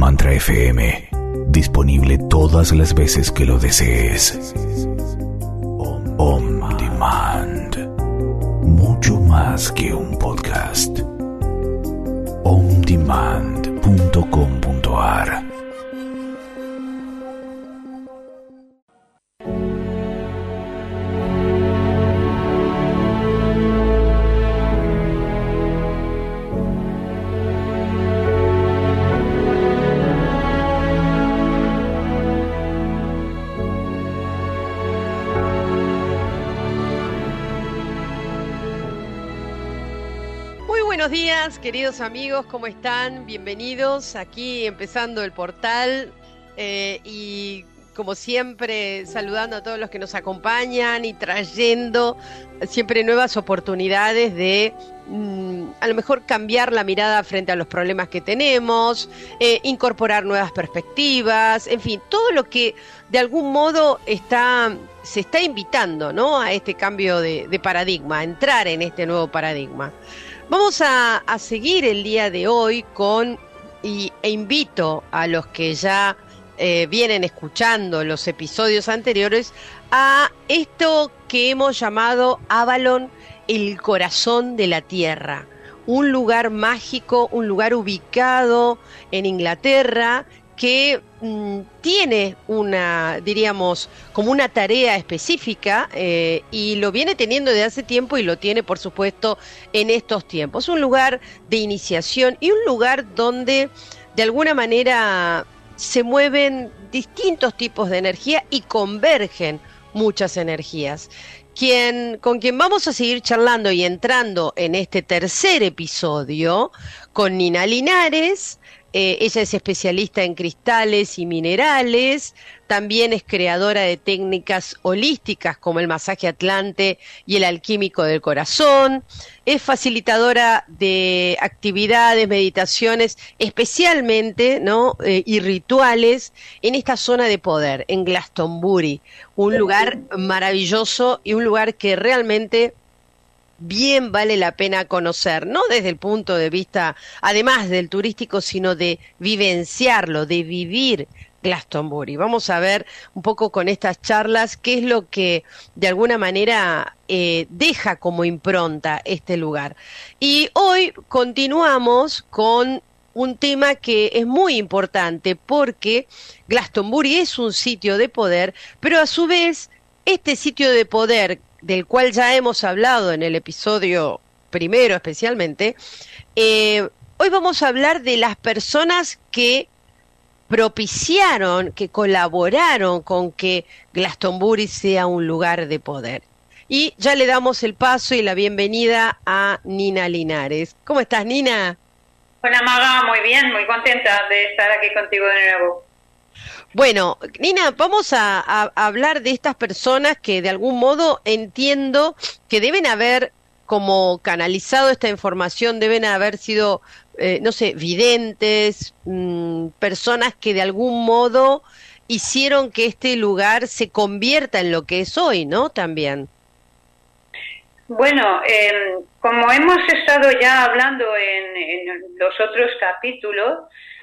Mantra FM. Disponible todas las veces que lo desees. On Demand. Mucho más que un podcast. ondemand.com.ar. Buenos días, queridos amigos, ¿cómo están? Bienvenidos, aquí empezando el portal y como siempre saludando a todos los que nos acompañan y trayendo siempre nuevas oportunidades de a lo mejor cambiar la mirada frente a los problemas que tenemos, incorporar nuevas perspectivas, en fin, todo lo que de algún modo se está invitando, ¿no?, a este cambio de paradigma, a entrar en este nuevo paradigma. Vamos a seguir el día de hoy e invito a los que ya vienen escuchando los episodios anteriores a esto que hemos llamado Avalon, el corazón de la Tierra. Un lugar mágico, un lugar ubicado en Inglaterra que tiene diríamos, como una tarea específica y lo viene teniendo desde hace tiempo y lo tiene, por supuesto, en estos tiempos. Un lugar de iniciación y un lugar donde, de alguna manera, se mueven distintos tipos de energía y convergen muchas energías. Con quien vamos a seguir charlando y entrando en este tercer episodio, con Nina Linares. Ella es especialista en cristales y minerales, también es creadora de técnicas holísticas como el masaje atlante y el alquímico del corazón, es facilitadora de actividades, meditaciones, especialmente, ¿no?, y rituales en esta zona de poder, en Glastonbury, un lugar maravilloso y un lugar que realmente bien vale la pena conocer, no desde el punto de vista, además del turístico, sino de vivenciarlo, de vivir Glastonbury. Vamos a ver un poco con estas charlas qué es lo que de alguna manera deja como impronta este lugar. Y hoy continuamos con un tema que es muy importante porque Glastonbury es un sitio de poder, pero a su vez este sitio de poder, del cual ya hemos hablado en el episodio primero especialmente, hoy vamos a hablar de las personas que propiciaron, que colaboraron con que Glastonbury sea un lugar de poder. Y ya le damos el paso y la bienvenida a Nina Linares. ¿Cómo estás, Nina? Hola, Maga, muy bien, muy contenta de estar aquí contigo de nuevo. Bueno, Nina, vamos a hablar de estas personas que de algún modo entiendo que deben haber como canalizado esta información, deben haber sido, no sé, videntes, personas que de algún modo hicieron que este lugar se convierta en lo que es hoy, ¿no? También. Bueno, como hemos estado ya hablando en los otros capítulos,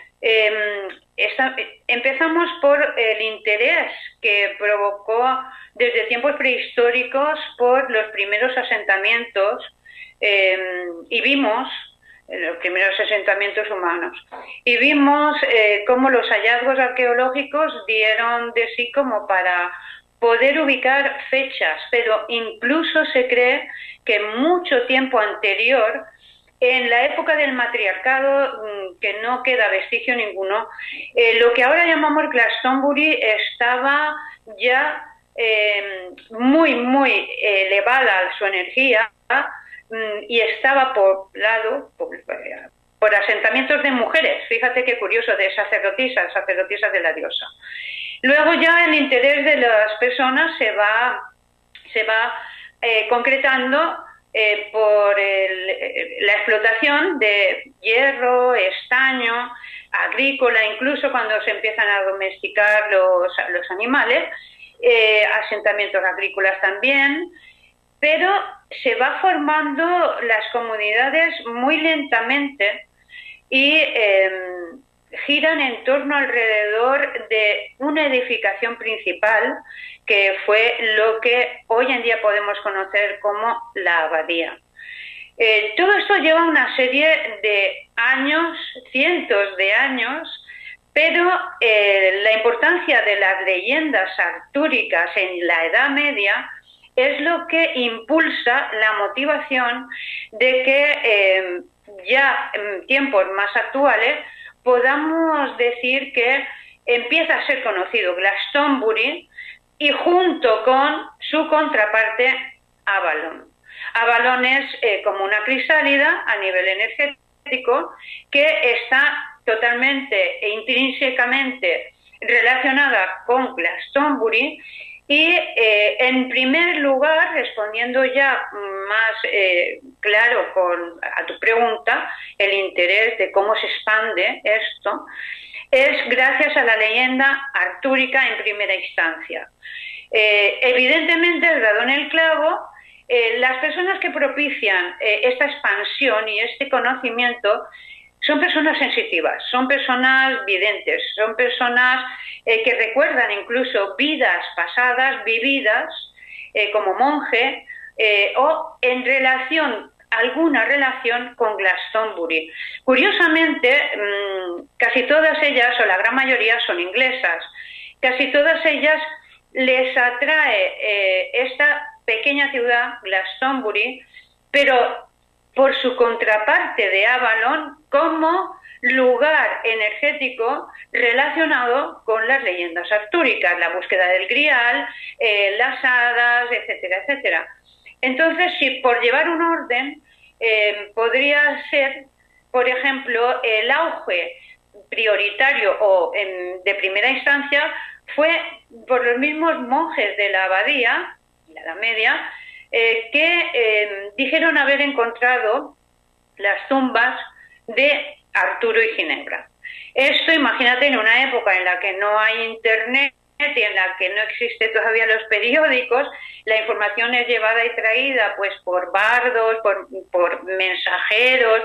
empezamos por el interés que provocó desde tiempos prehistóricos por los primeros asentamientos y vimos los primeros asentamientos humanos y vimos cómo los hallazgos arqueológicos dieron de sí como para poder ubicar fechas, pero incluso se cree que mucho tiempo anterior, en la época del matriarcado, que no queda vestigio ninguno, lo que ahora llamamos Glastonbury estaba ya muy, muy elevada su energía y estaba poblado por asentamientos de mujeres. Fíjate qué curioso, de sacerdotisas de la diosa. Luego ya el interés de las personas se va concretando por la explotación de hierro, estaño, agrícola, incluso cuando se empiezan a domesticar los animales, asentamientos agrícolas también, pero se va formando las comunidades muy lentamente y giran en torno alrededor de una edificación principal que fue lo que hoy en día podemos conocer como la abadía. Todo esto lleva una serie de años, cientos de años, pero la importancia de las leyendas artúricas en la Edad Media es lo que impulsa la motivación de que ya en tiempos más actuales podamos decir que empieza a ser conocido Glastonbury y junto con su contraparte Avalon. Avalon es como una crisálida a nivel energético que está totalmente e intrínsecamente relacionada con Glastonbury y en primer lugar, respondiendo ya más claro a tu pregunta, el interés de cómo se expande esto, es gracias a la leyenda artúrica en primera instancia. Evidentemente, has dado en el clavo. Las personas que propician esta expansión y este conocimiento son personas sensitivas, son personas videntes, son personas que recuerdan incluso vidas pasadas, vividas como monje o en alguna relación con Glastonbury. Curiosamente, casi todas ellas, o la gran mayoría, son inglesas. Casi todas ellas les atrae esta pequeña ciudad, Glastonbury, pero por su contraparte de Avalon como lugar energético relacionado con las leyendas artúricas, la búsqueda del Grial, las hadas, etcétera, etcétera. Entonces, si por llevar un orden, podría ser, por ejemplo, el auge prioritario o de primera instancia fue por los mismos monjes de la abadía, en la Edad Media, que dijeron haber encontrado las tumbas de Arturo y Ginebra. Esto, imagínate, en una época en la que no hay internet y en la que no existen todavía los periódicos, la información es llevada y traída pues por bardos, por mensajeros,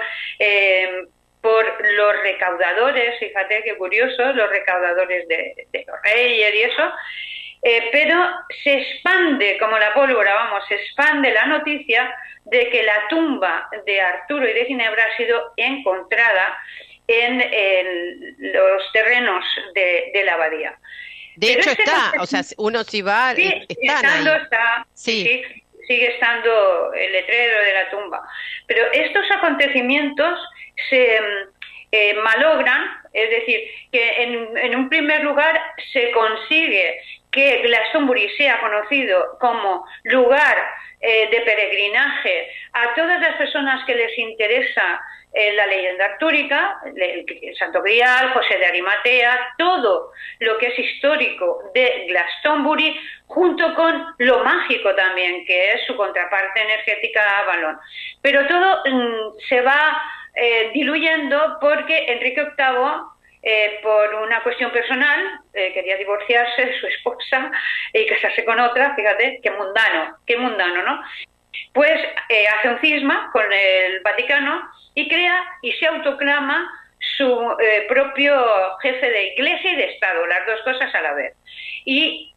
por los recaudadores, fíjate qué curioso, los recaudadores de los reyes y eso, pero se expande como la pólvora, se expande la noticia de que la tumba de Arturo y de Ginebra ha sido encontrada en los terrenos de la abadía. De hecho está, o sea, uno si va, sí, están ahí. Sí, sigue estando el letrero de la tumba. Pero estos acontecimientos se malogran, es decir, que en un primer lugar se consigue que Glastonbury sea conocido como lugar de peregrinaje a todas las personas que les interesa la leyenda artúrica, el Santo Grial, José de Arimatea, todo lo que es histórico de Glastonbury, junto con lo mágico también, que es su contraparte energética Avalon. Pero todo se va diluyendo porque Enrique VIII, por una cuestión personal, quería divorciarse de su esposa y casarse con otra, fíjate, qué mundano, ¿no? Pues hace un cisma con el Vaticano y crea y se autoclama su propio jefe de Iglesia y de Estado, las dos cosas a la vez. Y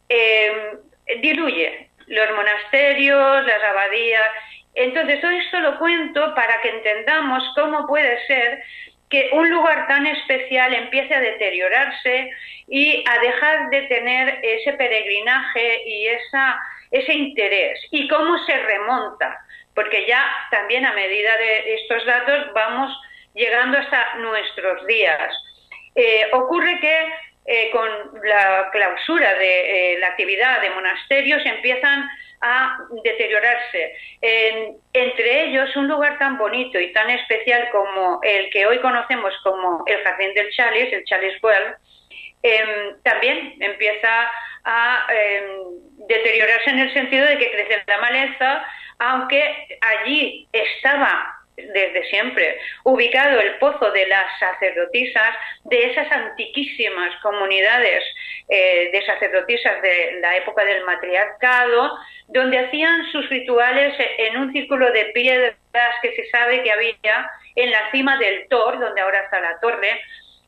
diluye los monasterios, las abadías. Entonces, todo esto lo cuento para que entendamos cómo puede ser que un lugar tan especial empiece a deteriorarse y a dejar de tener ese peregrinaje y ese interés, y cómo se remonta, porque ya también a medida de estos datos vamos llegando hasta nuestros días. Ocurre que con la clausura de la actividad de monasterios empiezan a deteriorarse. Entre ellos, un lugar tan bonito y tan especial como el que hoy conocemos como el Jardín del Chalice, el Chalice Well, también empieza a deteriorarse en el sentido de que crece la maleza, aunque allí estaba desde siempre ubicado el pozo de las sacerdotisas, de esas antiquísimas comunidades de sacerdotisas de la época del matriarcado, donde hacían sus rituales en un círculo de piedras que se sabe que había en la cima del Tor, donde ahora está la torre,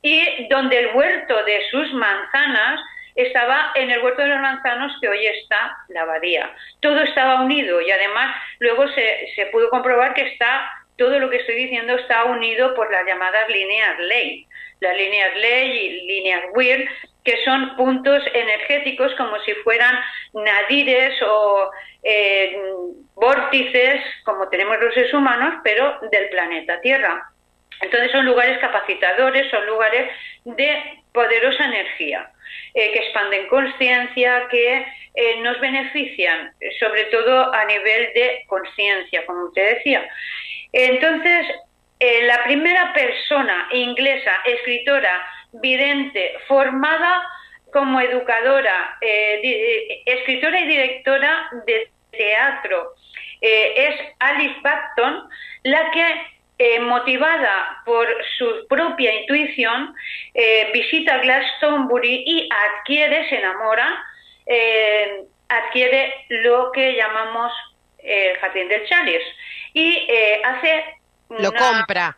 y donde el huerto de sus manzanas estaba en el huerto de los manzanos que hoy está la abadía. Todo estaba unido y además luego se pudo comprobar que todo lo que estoy diciendo está unido por las llamadas líneas Ley. Las líneas Ley y líneas Weir, que son puntos energéticos como si fueran nadires o vórtices, como tenemos los seres humanos, pero del planeta Tierra. Entonces son lugares capacitadores, son lugares de poderosa energía, que expanden conciencia, que nos benefician, sobre todo a nivel de conciencia, como usted decía. Entonces, la primera persona inglesa, escritora, vidente, formada como educadora, escritora y directora de teatro, es Alice Barton, la que, motivada por su propia intuición, visita Glastonbury y se enamora, adquiere lo que llamamos el Jardín del Chalice y hace lo compra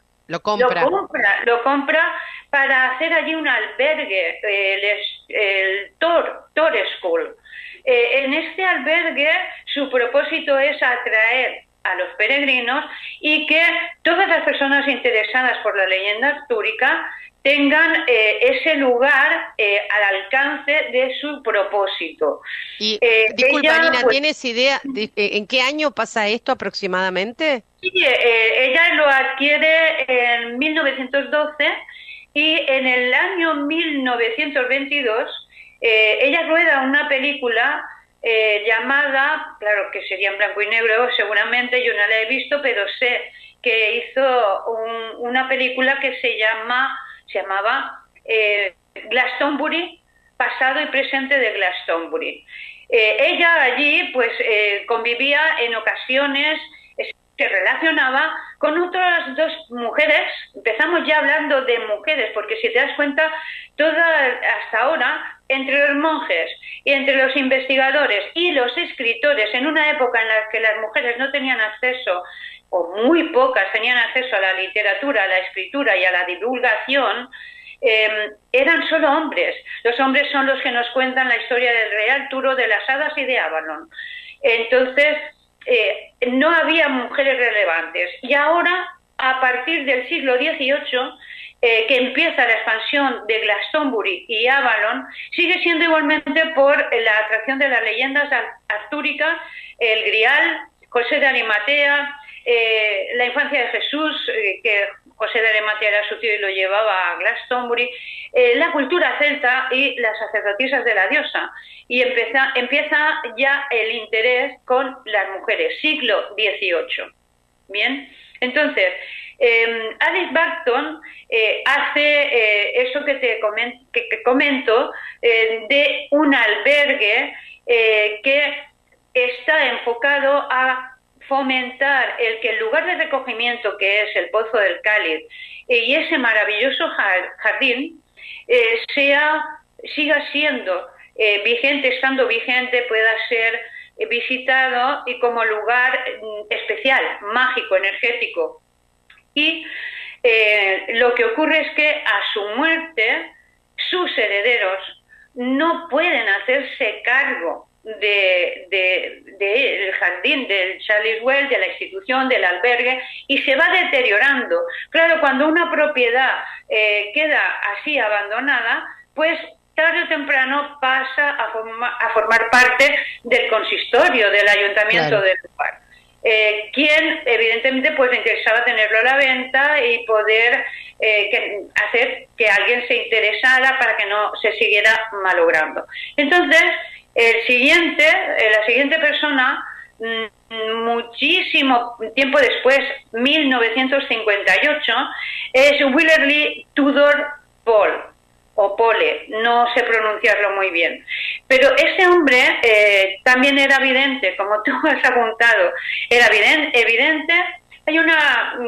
para hacer allí un albergue, el Tor School. En este albergue su propósito es atraer a los peregrinos y que todas las personas interesadas por la leyenda artúrica tengan ese lugar al alcance de su propósito. Y disculpa, Nina, ¿tienes idea de en qué año pasa esto aproximadamente? Sí, ella lo adquiere en 1912 y en el año 1922 ella rueda una película llamada, claro que sería en blanco y negro seguramente, yo no la he visto, pero sé que hizo una película que se llamaba Glastonbury, pasado y presente de Glastonbury. Ella allí pues convivía en ocasiones, se relacionaba con otras dos mujeres. Empezamos ya hablando de mujeres, porque si te das cuenta, hasta ahora, entre los monjes y entre los investigadores y los escritores, en una época en la que las mujeres no tenían acceso, o muy pocas tenían acceso a la literatura, a la escritura y a la divulgación, eran solo hombres. Los hombres son los que nos cuentan la historia del rey Arturo, de las hadas y de Avalon. Entonces, no había mujeres relevantes. Y ahora, a partir del siglo XVIII, que empieza la expansión de Glastonbury y Avalon, sigue siendo igualmente por la atracción de las leyendas artúricas, el Grial, José de Arimatea, la infancia de Jesús, que José de Arimatea era su tío y lo llevaba a Glastonbury, la cultura celta y las sacerdotisas de la diosa. Y empieza ya el interés con las mujeres, siglo XVIII. Bien, entonces, Alice Barton hace eso que comento, de un albergue que está enfocado a fomentar que el lugar de recogimiento que es el Pozo del Cáliz y ese maravilloso jardín siga siendo vigente, estando vigente, pueda ser visitado y como lugar especial, mágico, energético. Y lo que ocurre es que a su muerte sus herederos no pueden hacerse cargo del jardín, del Chalice Well, de la institución, del albergue, y se va deteriorando. Claro, cuando una propiedad queda así abandonada, pues tarde o temprano pasa a formar parte del consistorio, del ayuntamiento, claro, del lugar. Quien evidentemente pues le interesaba tenerlo a la venta y poder hacer que alguien se interesara para que no se siguiera malogrando. Entonces, la siguiente persona, muchísimo tiempo después, 1958, es Willerly Tudor Pole, no sé pronunciarlo muy bien. Pero ese hombre también era vidente, como tú has apuntado. Era evidente, hay una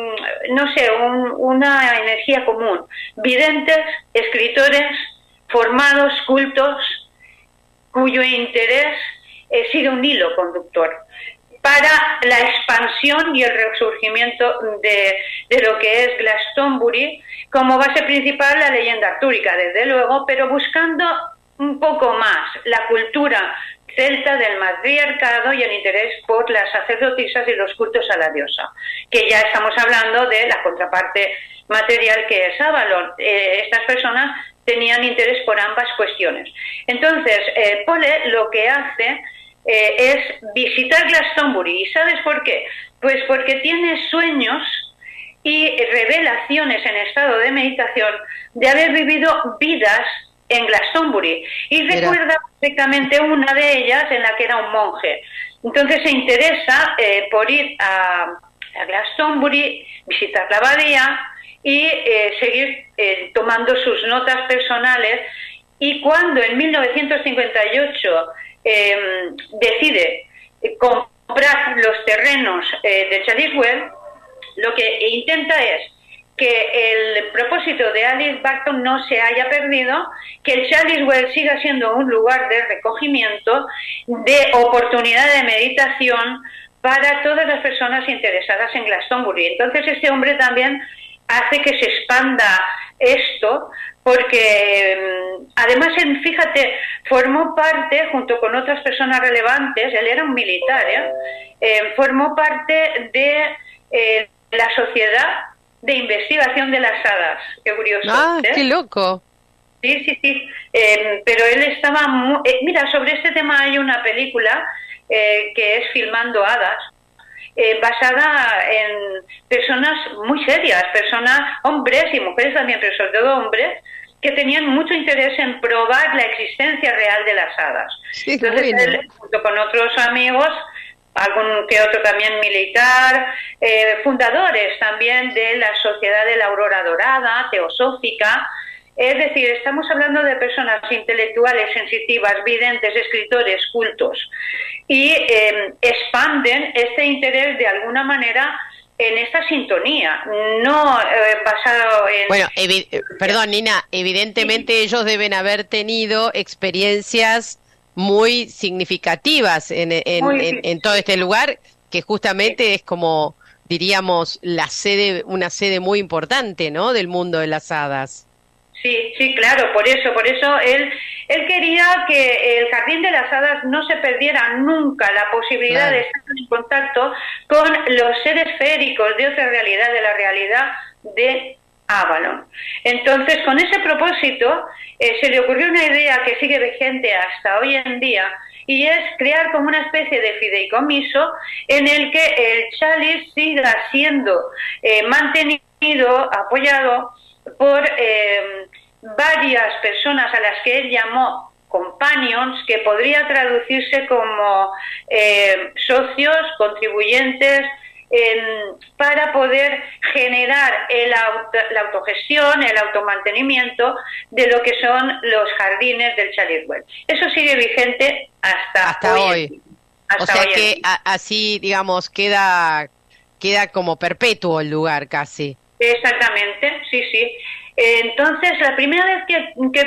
energía común. Videntes, escritores, formados, cultos, cuyo interés sigue un hilo conductor. para la expansión y el resurgimiento de lo que es Glastonbury, como base principal la leyenda artúrica, desde luego, pero buscando un poco más la cultura celta del matriarcado y el interés por las sacerdotisas y los cultos a la diosa, que ya estamos hablando de la contraparte material que es Avalon. Estas personas tenían interés por ambas cuestiones. Entonces, Pole lo que hace es visitar Glastonbury. ¿Y sabes por qué? Pues porque tiene sueños y revelaciones en estado de meditación de haber vivido vidas en Glastonbury, y recuerda perfectamente una de ellas en la que era un monje. Entonces se interesa por ir a Glastonbury, visitar la abadía y seguir tomando sus notas personales, y cuando en 1958 decide comprar los terrenos de Chalice, lo que intenta es que el propósito de Alice Barton no se haya perdido, que el Chalice Well siga siendo un lugar de recogimiento, de oportunidad de meditación para todas las personas interesadas en Glastonbury. Entonces este hombre también hace que se expanda esto, porque además, fíjate, formó parte, junto con otras personas relevantes, él era un militar, formó parte de la Sociedad de Investigación de las Hadas. Qué curioso. ¡Ah, qué loco! Sí. Pero él estaba mira, sobre este tema hay una película que es Filmando Hadas, basada en personas muy serias, personas, hombres y mujeres también, pero sobre todo hombres, que tenían mucho interés en probar la existencia real de las hadas. Sí, entonces bueno. Él, junto con otros amigos, algún que otro también militar, fundadores también de la Sociedad de la Aurora Dorada, teosófica. Es decir, estamos hablando de personas intelectuales, sensitivas, videntes, escritores, cultos, y expanden este interés de alguna manera en esta sintonía, no basado en... Bueno, perdón, Nina, evidentemente ellos deben haber tenido experiencias muy significativas en todo este lugar, que justamente es como, diríamos, una sede muy importante, ¿no?, del mundo de las hadas. Sí, claro, por eso él quería que el Jardín de las Hadas no se perdiera nunca la posibilidad de estar en contacto con los seres féricos de otra realidad, de la realidad de Avalon. Entonces, con ese propósito, se le ocurrió una idea que sigue vigente hasta hoy en día, y es crear como una especie de fideicomiso en el que el Chalice siga siendo mantenido, apoyado por varias personas a las que él llamó companions, que podría traducirse como socios, contribuyentes, para poder generar la autogestión, el automantenimiento de lo que son los jardines del Chalice Well. Eso sigue vigente hasta hoy. O sea que así, digamos, queda como perpetuo el lugar casi. Exactamente, sí. Entonces, la primera vez que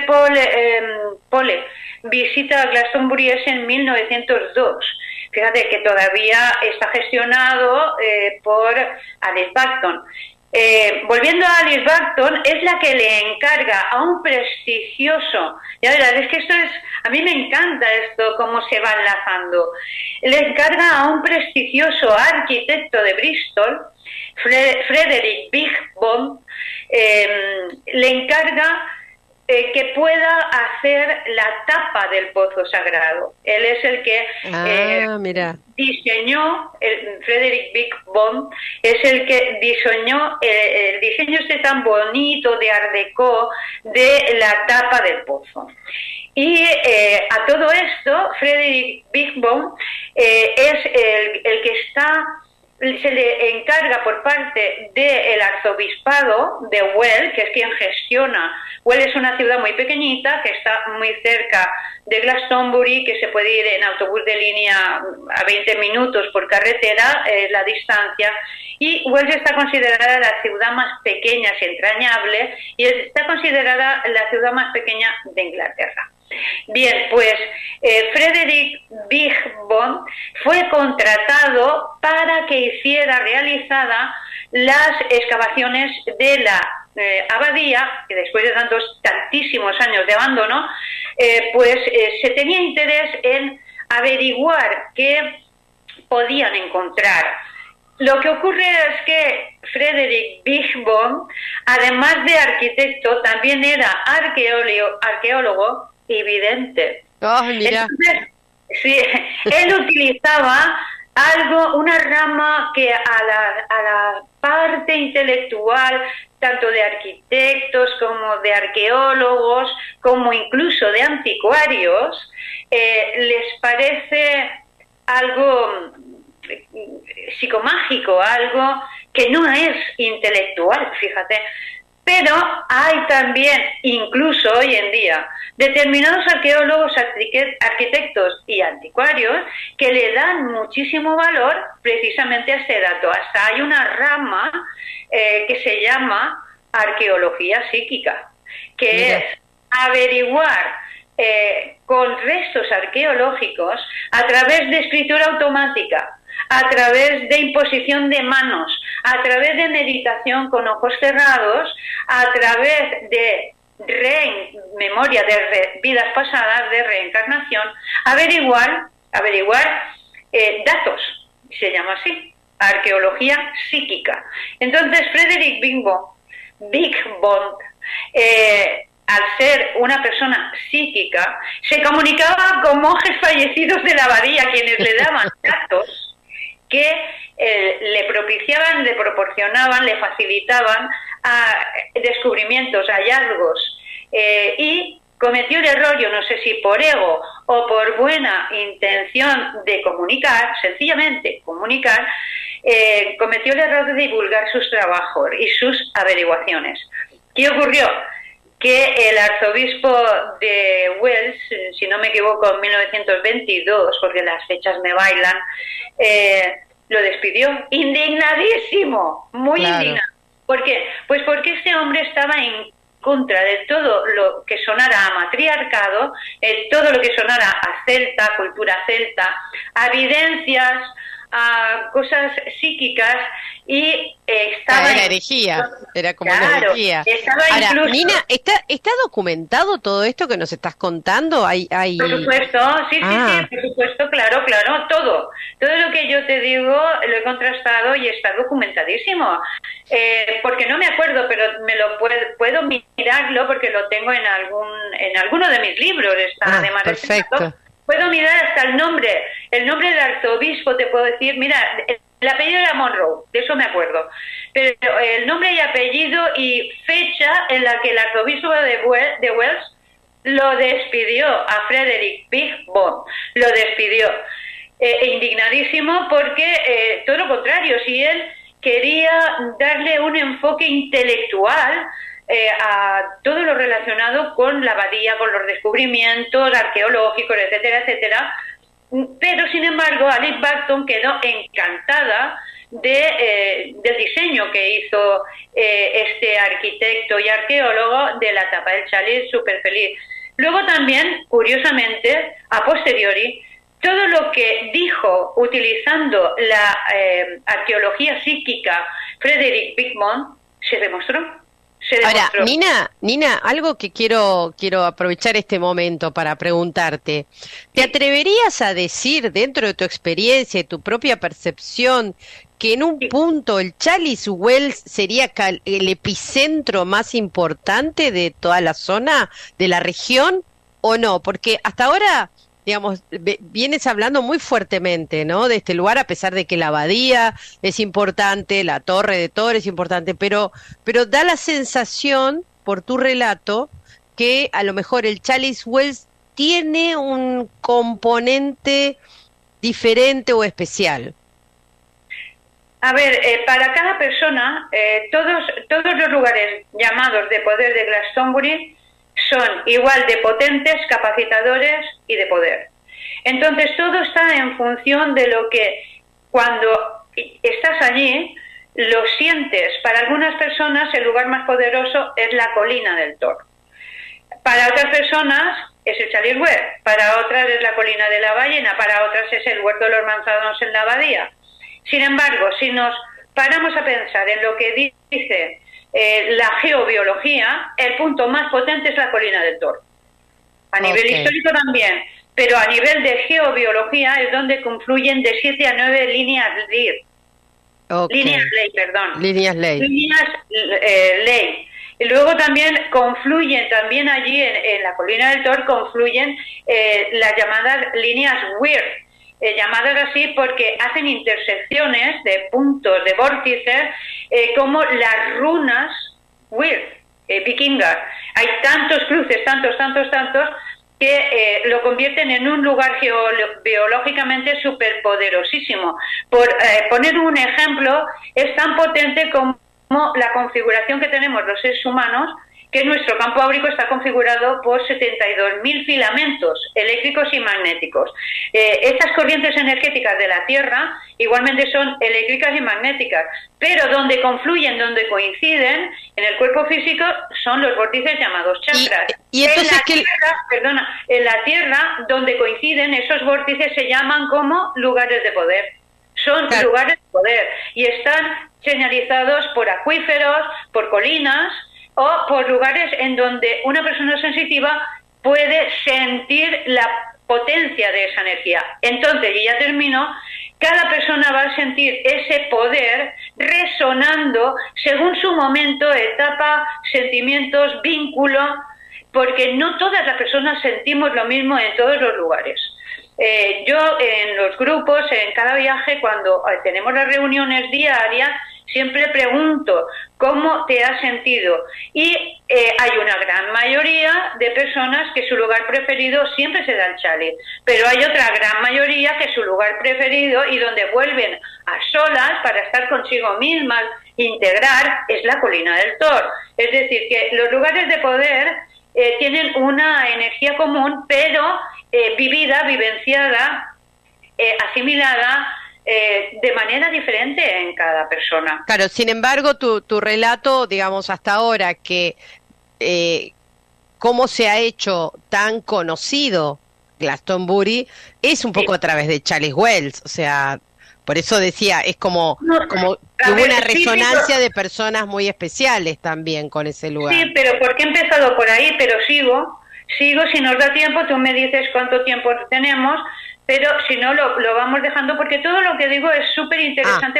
Pole visita Glastonbury es en 1902. Fíjate que todavía está gestionado por Alice Barton. Volviendo a Alice Barton, es la que le encarga a un prestigioso, ya verás, es que a mí me encanta esto, cómo se va enlazando, le encarga a un prestigioso arquitecto de Bristol, Frederick Bigbohm, le encarga que pueda hacer la tapa del pozo sagrado. Él es el que diseñó, Frederick Bigbohm es el que diseñó el diseño tan bonito de Art Deco de la tapa del pozo. Y a todo esto, Frederick Bigbohm es el que se le encarga por parte del arzobispado de Well, que es quien gestiona. Well es una ciudad muy pequeñita que está muy cerca de Glastonbury, que se puede ir en autobús de línea a 20 minutos por carretera, la distancia, y Well está considerada la ciudad más pequeña y entrañable, y está considerada la ciudad más pequeña de Inglaterra. Bien, pues Frederick Bigbohm Bond fue contratado para que realizara las excavaciones de la abadía, que después de tantísimos años de abandono, se tenía interés en averiguar qué podían encontrar. Lo que ocurre es que Frederick Biggbone, además de arquitecto, también era arqueólogo y vidente. Oh, mira. Entonces, sí, él utilizaba una rama que a la parte intelectual, tanto de arquitectos como de arqueólogos, como incluso de anticuarios, les parece algo psicomágico, algo que no es intelectual, fíjate. Pero hay también, incluso hoy en día, determinados arqueólogos, arquitectos y anticuarios que le dan muchísimo valor precisamente a este dato. Hasta hay una rama que se llama arqueología psíquica, que es averiguar con restos arqueológicos, a través de escritura automática, a través de imposición de manos, a través de meditación con ojos cerrados, a través de memoria de vidas pasadas, de reencarnación, averiguar datos, se llama así, arqueología psíquica. Entonces Frederick Biggbone, al ser una persona psíquica, se comunicaba con monjes fallecidos de la abadía, quienes le daban datos que le propiciaban, le proporcionaban, le facilitaban descubrimientos, hallazgos, y cometió el error, yo no sé si por ego o por buena intención de comunicar, sencillamente comunicar, cometió el error de divulgar sus trabajos y sus averiguaciones. ¿Qué ocurrió? Que el arzobispo de Wells, si no me equivoco, en 1922, porque las fechas me bailan, lo despidió, indignadísimo, muy indignado. ¿Por qué? Pues porque este hombre estaba en contra de todo lo que sonara a matriarcado, todo lo que sonara a celta, cultura celta, a evidencias, a cosas psíquicas, y estaba... Era herejía, era como una herejía. Ahora, incluso... Nina, ¿está documentado todo esto que nos estás contando? ¿Hay... Por supuesto, sí, por supuesto, claro, todo lo que yo te digo lo he contrastado y está documentadísimo, porque no me acuerdo, pero me lo puedo mirarlo porque lo tengo en alguno de mis libros, está además. Perfecto. Puedo mirar hasta el nombre del arzobispo, te puedo decir, mira, el apellido era Monroe, de eso me acuerdo, pero el nombre y apellido y fecha en la que el arzobispo de Wells lo despidió a Frederick Biggbone, lo despidió, indignadísimo, porque todo lo contrario, si él quería darle un enfoque intelectual a todo lo relacionado con la abadía, con los descubrimientos arqueológicos, etcétera, etcétera. Pero, sin embargo, Alice Barton quedó encantada del diseño que hizo este arquitecto y arqueólogo de la tapa del Chalice, súper feliz. Luego también, curiosamente, a posteriori, todo lo que dijo utilizando la arqueología psíquica Frederick Biggbone se demostró. Ahora, Nina, algo que quiero aprovechar este momento para preguntarte. ¿Te atreverías a decir, dentro de tu experiencia y tu propia percepción, que en un punto el Chalice Wells sería el epicentro más importante de toda la zona, de la región, o no? Porque hasta ahora, digamos, vienes hablando muy fuertemente, ¿no?, de este lugar, a pesar de que la abadía es importante, la Torre de Thor es importante, pero da la sensación, por tu relato, que a lo mejor el Chalice Wells tiene un componente diferente o especial. A ver, para cada persona, todos los lugares llamados de poder de Glastonbury son igual de potentes, capacitadores y de poder. Entonces todo está en función de lo que cuando estás allí lo sientes. Para algunas personas el lugar más poderoso es la colina del Thor. Para otras personas es el Chaliswell, para otras es la colina de la ballena, para otras es el huerto de los manzanos en la abadía. Sin embargo, si nos paramos a pensar en lo que dice la geobiología, el punto más potente es la colina del Tor. A nivel histórico también, pero a nivel de geobiología es donde confluyen de 7 a 9 líneas Ley. Líneas Ley. Y luego también confluyen, también allí en la colina del Tor, confluyen las llamadas líneas Weir, llamadas así porque hacen intersecciones de puntos, de vórtices, como las runas Weir, vikingas. Hay tantos cruces, tantos, que lo convierten en un lugar geobiológicamente superpoderosísimo. Por poner un ejemplo, es tan potente como la configuración que tenemos los seres humanos, que nuestro campo áurico está configurado por 72.000 filamentos eléctricos y magnéticos. Estas corrientes energéticas de la Tierra igualmente son eléctricas y magnéticas, pero donde confluyen, donde coinciden en el cuerpo físico son los vórtices llamados chakras. Y entonces en la Tierra, donde coinciden esos vórtices se llaman como lugares de poder. Son lugares de poder y están señalizados por acuíferos, por colinas o por lugares en donde una persona sensitiva puede sentir la potencia de esa energía. Entonces, y ya termino, cada persona va a sentir ese poder resonando según su momento, etapa, sentimientos, vínculo, porque no todas las personas sentimos lo mismo en todos los lugares. Yo en los grupos, en cada viaje, cuando tenemos las reuniones diarias, siempre pregunto cómo te has sentido y hay una gran mayoría de personas que su lugar preferido siempre será el Chali, pero hay otra gran mayoría que su lugar preferido y donde vuelven a solas para estar consigo mismas, integrar, es la colina del Tor. Es decir, que los lugares de poder tienen una energía común, pero vivida, vivenciada, asimilada de manera diferente en cada persona. Claro, sin embargo, tu relato, digamos, hasta ahora, que cómo se ha hecho tan conocido Glastonbury, es un poco a través de Charles Wells, o sea, por eso decía, es como que hubo una resonancia de personas muy especiales también con ese lugar. Sí, pero porque he empezado por ahí, pero sigo, si nos da tiempo, tú me dices cuánto tiempo tenemos, pero si no lo vamos dejando porque todo lo que digo es súper interesante.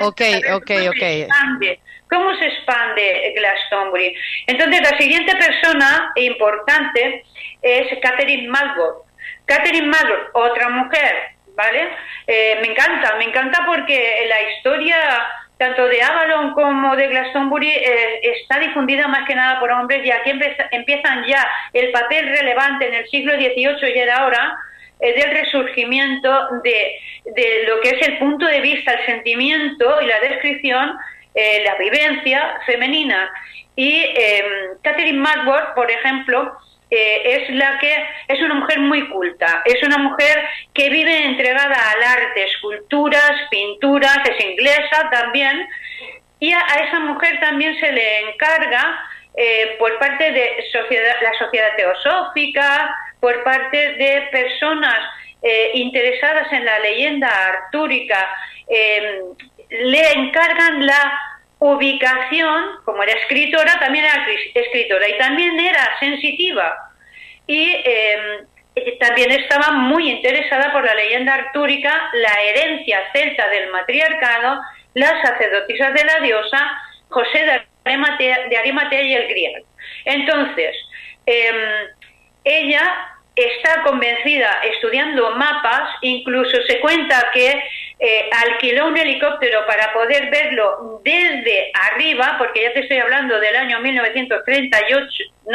¿Cómo se expande Glastonbury? Entonces la siguiente persona importante es Catherine Margot. Catherine Margot, otra mujer, ¿vale? Me encanta porque la historia tanto de Avalon como de Glastonbury está difundida más que nada por hombres y aquí empiezan ya el papel relevante en el siglo XVIII y era hora del resurgimiento de lo que es el punto de vista, el sentimiento y la descripción, la vivencia femenina. Y Catherine Margot, por ejemplo, es una mujer muy culta, es una mujer que vive entregada al arte, esculturas, pinturas, es inglesa también, y a esa mujer también se le encarga por parte de la sociedad teosófica, por parte de personas interesadas en la leyenda artúrica, le encargan la ubicación, como era escritora, también era escritora y también era sensitiva y también estaba muy interesada por la leyenda artúrica, la herencia celta del matriarcado, las sacerdotisas de la diosa, José de Arimatea y el Grial. Entonces, ella está convencida estudiando mapas, incluso se cuenta que alquiló un helicóptero para poder verlo desde arriba, porque ya te estoy hablando del año 1938,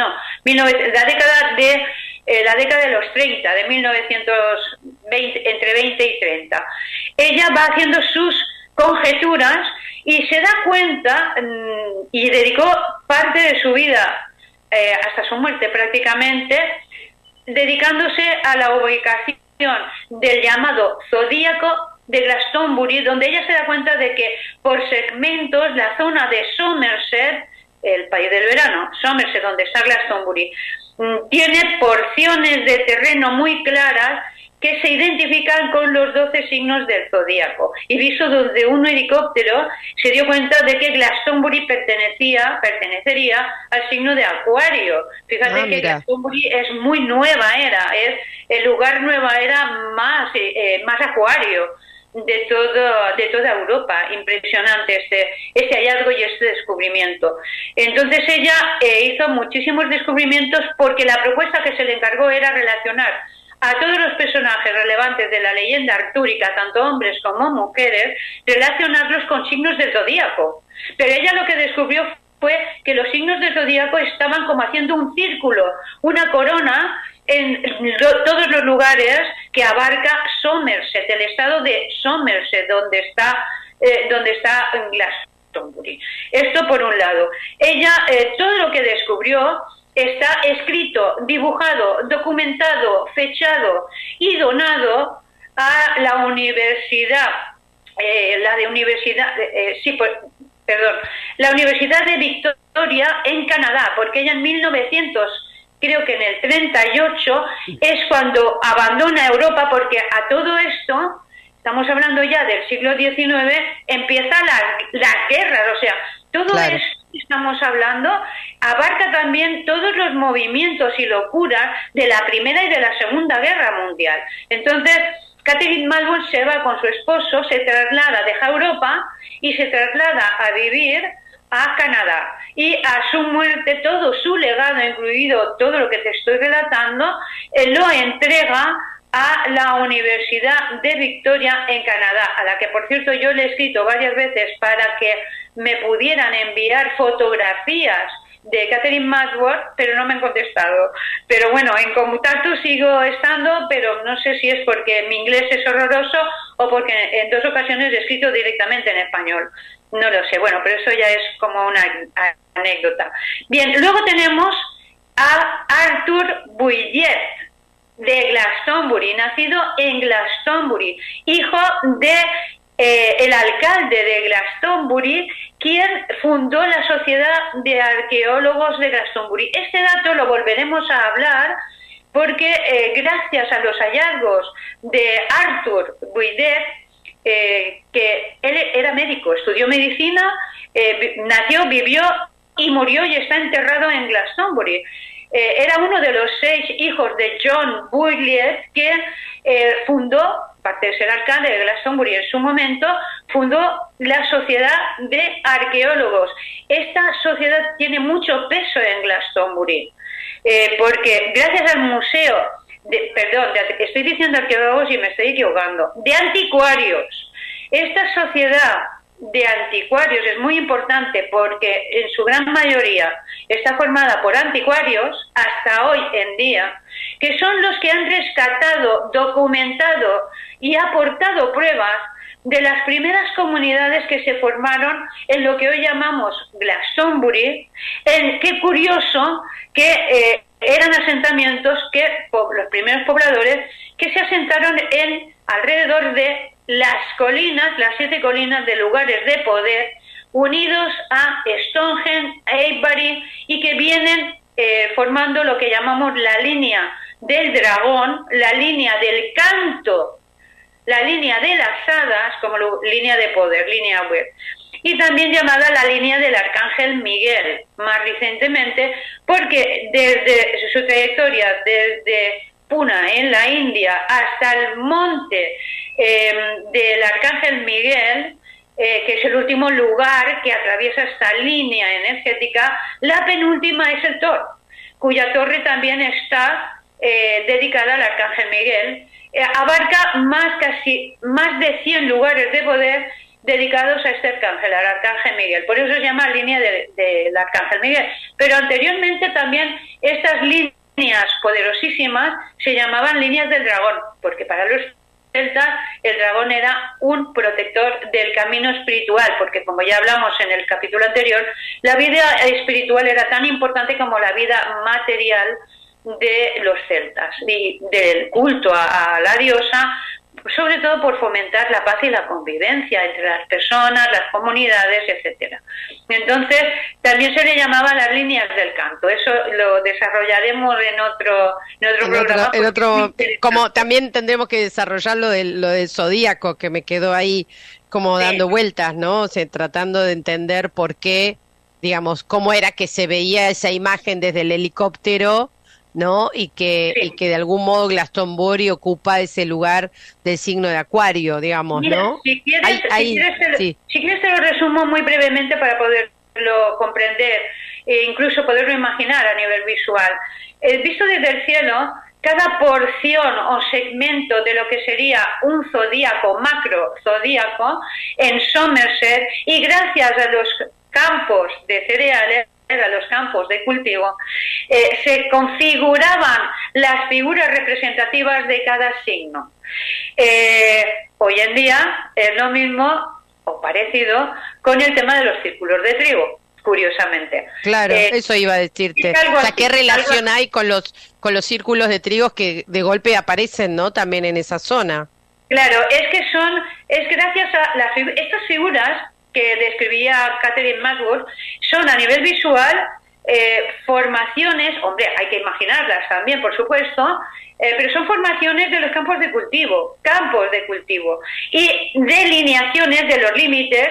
la década de los 30, de 1920, entre 20 y 30. Ella va haciendo sus conjeturas y se da cuenta y dedicó parte de su vida, hasta su muerte prácticamente, dedicándose a la ubicación del llamado zodíaco de Glastonbury, donde ella se da cuenta de que por segmentos la zona de Somerset el país del verano, Somerset, donde está Glastonbury, tiene porciones de terreno muy claras que se identifican con los 12 signos del zodíaco. Y visto desde un helicóptero, se dio cuenta de que Glastonbury pertenecería al signo de Acuario. Fíjate que Glastonbury es muy nueva era, es el lugar nueva era más Acuario de toda Europa. Impresionante este hallazgo y este descubrimiento. Entonces ella hizo muchísimos descubrimientos porque la propuesta que se le encargó era relacionar a todos los personajes relevantes de la leyenda artúrica, tanto hombres como mujeres, relacionarlos con signos del zodíaco. Pero ella lo que descubrió fue que los signos del zodíaco estaban como haciendo un círculo, una corona en todos los lugares que abarca Somerset, el estado de Somerset, donde está Glastonbury. Esto por un lado. Ella, todo lo que descubrió está escrito, dibujado, documentado, fechado y donado a la universidad, la Universidad de Victoria en Canadá, porque ella en 1938 es cuando abandona Europa, porque a todo esto, estamos hablando ya del siglo XIX, empiezan las guerras, o sea, todo esto que estamos hablando abarca también todos los movimientos y locuras de la Primera y de la Segunda Guerra Mundial. Entonces, Catherine Malbon se va con su esposo, se traslada, deja Europa y se traslada a vivir a Canadá. Y a su muerte, todo su legado, incluido todo lo que te estoy relatando, lo entrega a la Universidad de Victoria en Canadá, a la que, por cierto, yo le he escrito varias veces para que me pudieran enviar fotografías de Catherine Masworth, pero no me han contestado. Pero bueno, en contacto sigo estando, pero no sé si es porque mi inglés es horroroso o porque en 2 ocasiones he escrito directamente en español. No lo sé, bueno, pero eso ya es como una anécdota. Bien, luego tenemos a Arthur Bouillet, de Glastonbury, nacido en Glastonbury, hijo de el alcalde de Glastonbury, quien fundó la Sociedad de Arqueólogos de Glastonbury. Este dato lo volveremos a hablar porque gracias a los hallazgos de Arthur Bouillet, que él era médico, estudió medicina, nació, vivió y murió y está enterrado en Glastonbury. Era uno de los 6 hijos de John Bouillet que fundó, aparte de ser alcalde de Glastonbury en su momento, fundó la Sociedad de Arqueólogos. Esta sociedad tiene mucho peso en Glastonbury, porque gracias al museo, estoy diciendo arqueólogos y me estoy equivocando, de anticuarios. Esta sociedad de anticuarios es muy importante porque en su gran mayoría está formada por anticuarios hasta hoy en día, que son los que han rescatado, documentado y aportado pruebas de las primeras comunidades que se formaron en lo que hoy llamamos Glastonbury. Qué curioso que eran asentamientos los primeros pobladores que se asentaron alrededor de las colinas, las 7 colinas de lugares de poder unidos a Stonehenge, Avebury, y que vienen formando lo que llamamos la línea del dragón, la línea del canto, la línea de las hadas, como línea de poder, línea web, y también llamada la línea del arcángel Miguel, más recientemente, porque desde su trayectoria, desde Puna, en la India, hasta el monte del Arcángel Miguel, que es el último lugar que atraviesa esta línea energética, la penúltima es el Thor, cuya torre también está dedicada al Arcángel Miguel. Abarca más de 100 lugares de poder dedicados a este arcángel, al Arcángel Miguel. Por eso se llama línea del Arcángel Miguel. Pero anteriormente también estas líneas poderosísimas se llamaban líneas del dragón, porque para los celtas el dragón era un protector del camino espiritual, porque como ya hablamos en el capítulo anterior, la vida espiritual era tan importante como la vida material de los celtas, y del culto a la diosa sobre todo por fomentar la paz y la convivencia entre las personas, las comunidades, etcétera. Entonces, también se le llamaba las líneas del canto. Eso lo desarrollaremos en otro programa. Como también tendremos que desarrollar lo del zodíaco, que me quedó ahí como dando vueltas, ¿no? O sea, tratando de entender por qué, digamos, cómo era que se veía esa imagen desde el helicóptero, ¿no? Y que de algún modo Glastonbury ocupa ese lugar del signo de Acuario, digamos, mira, ¿no? Si quieres te lo resumo muy brevemente para poderlo comprender e incluso poderlo imaginar a nivel visual. Visto desde el cielo, cada porción o segmento de lo que sería un zodíaco, macro zodíaco, en Somerset, y gracias a los campos de cereales, a los campos de cultivo, se configuraban las figuras representativas de cada signo. Hoy en día es lo mismo o parecido con el tema de los círculos de trigo, curiosamente. Claro, eso iba a decirte. O sea, ¿qué relación hay con los círculos de trigos que de golpe aparecen, ¿no? También en esa zona. Claro, es gracias a estas figuras que describía Catherine Maxwell, son a nivel visual formaciones, hombre, hay que imaginarlas también, por supuesto, pero son formaciones de los campos de cultivo y delineaciones de los límites,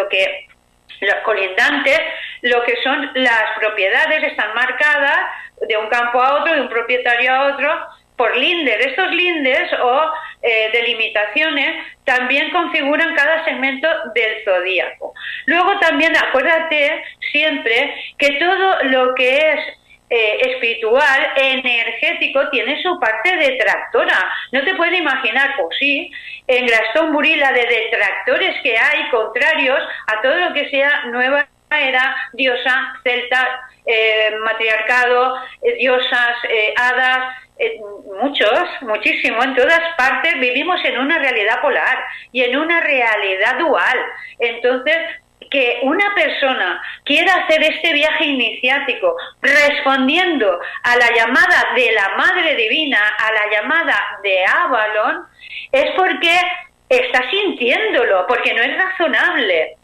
los colindantes, lo que son las propiedades están marcadas de un campo a otro, de un propietario a otro, por lindes. Estos lindes o delimitaciones también configuran cada segmento del zodíaco. Luego también acuérdate siempre que todo lo que es espiritual, energético, tiene su parte detractora. No te puedes imaginar, o sí, en Glastonbury la de detractores que hay, contrarios a todo lo que sea nueva era, diosa, celta, matriarcado, diosas, hadas, muchísimo, en todas partes vivimos en una realidad polar y en una realidad dual. Entonces, que una persona quiera hacer este viaje iniciático respondiendo a la llamada de la Madre Divina, a la llamada de Avalon, es porque está sintiéndolo, porque no es razonable.